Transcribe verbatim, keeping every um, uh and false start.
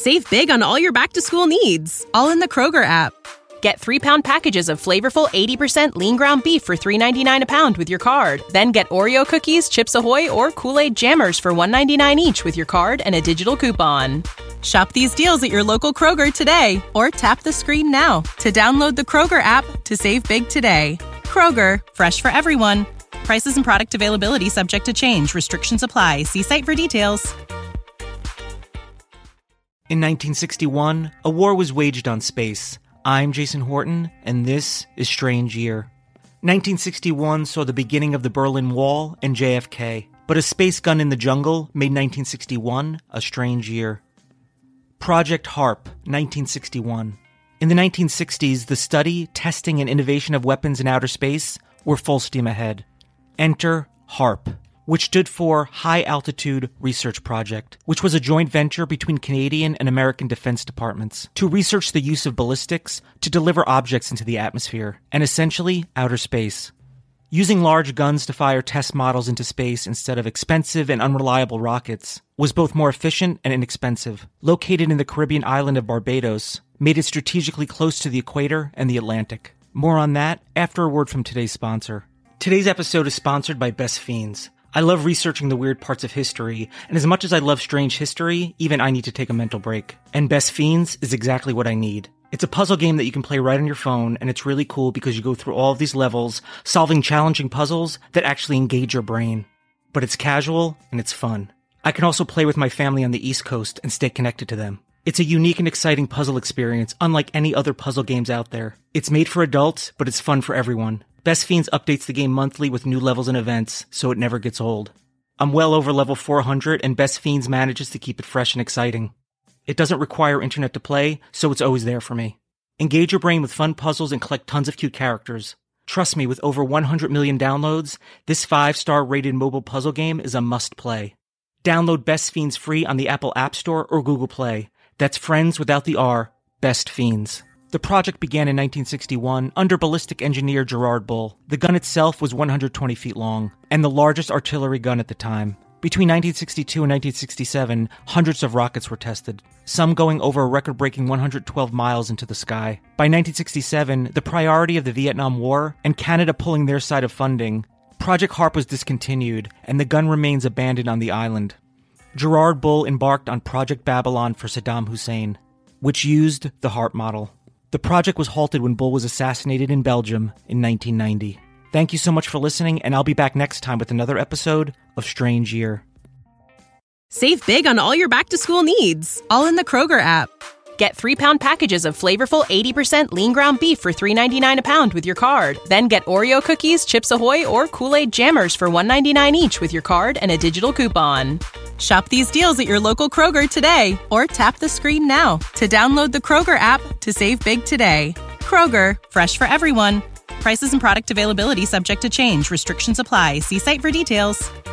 Save big on all your back-to-school needs, all in the Kroger app. Get three-pound packages of flavorful eighty percent lean ground beef for three ninety-nine a pound with your card. Then get Oreo cookies, Chips Ahoy, or Kool-Aid Jammers for one ninety-nine each with your card and a digital coupon. Shop these deals at your local Kroger today, or tap the screen now to download the Kroger app to save big today. Kroger, fresh for everyone. Prices and product availability subject to change. Restrictions apply. See site for details. In nineteen sixty-one, a war was waged on space. I'm Jason Horton, and this is Strange Year. nineteen sixty-one saw the beginning of the Berlin Wall and J F K, but a space gun in the jungle made nineteen sixty-one a strange year. Project HARP, nineteen sixty-one. In the nineteen sixties, the study, testing, and innovation of weapons in outer space were full steam ahead. Enter HARP, which stood for High Altitude Research Project, which was a joint venture between Canadian and American Defense Departments to research the use of ballistics to deliver objects into the atmosphere, and essentially outer space. Using large guns to fire test models into space instead of expensive and unreliable rockets was both more efficient and inexpensive. Located in the Caribbean island of Barbados, made it strategically close to the equator and the Atlantic. More on that after a word from today's sponsor. Today's episode is sponsored by Best Fiends. I love researching the weird parts of history, and as much as I love strange history, even I need to take a mental break. And Best Fiends is exactly what I need. It's a puzzle game that you can play right on your phone, and it's really cool because you go through all of these levels, solving challenging puzzles that actually engage your brain. But it's casual, and it's fun. I can also play with my family on the East Coast and stay connected to them. It's a unique and exciting puzzle experience, unlike any other puzzle games out there. It's made for adults, but it's fun for everyone. Best Fiends updates the game monthly with new levels and events, so it never gets old. I'm well over level four hundred, and Best Fiends manages to keep it fresh and exciting. It doesn't require internet to play, so it's always there for me. Engage your brain with fun puzzles and collect tons of cute characters. Trust me, with over one hundred million downloads, this five-star rated mobile puzzle game is a must-play. Download Best Fiends free on the Apple App Store or Google Play. That's friends without the R, Best Fiends. The project began in nineteen sixty-one under ballistic engineer Gerard Bull. The gun itself was one hundred twenty feet long, and the largest artillery gun at the time. Between nineteen sixty-two and nineteen sixty-seven, hundreds of rockets were tested, some going over a record-breaking one hundred twelve miles into the sky. By nineteen sixty-seven, the priority of the Vietnam War and Canada pulling their side of funding, Project HARP was discontinued, and the gun remains abandoned on the island. Gerard Bull embarked on Project Babylon for Saddam Hussein, which used the HARP model. The project was halted when Bull was assassinated in Belgium in nineteen ninety. Thank you so much for listening, and I'll be back next time with another episode of Strange Year. Save big on all your back-to-school needs, all in the Kroger app. Get three-pound packages of flavorful eighty percent lean ground beef for three ninety-nine a pound with your card. Then get Oreo cookies, Chips Ahoy, or Kool-Aid Jammers for one ninety-nine each with your card and a digital coupon. Shop these deals at your local Kroger today, or tap the screen now to download the Kroger app to save big today. Kroger, fresh for everyone. Prices and product availability subject to change. Restrictions apply. See site for details.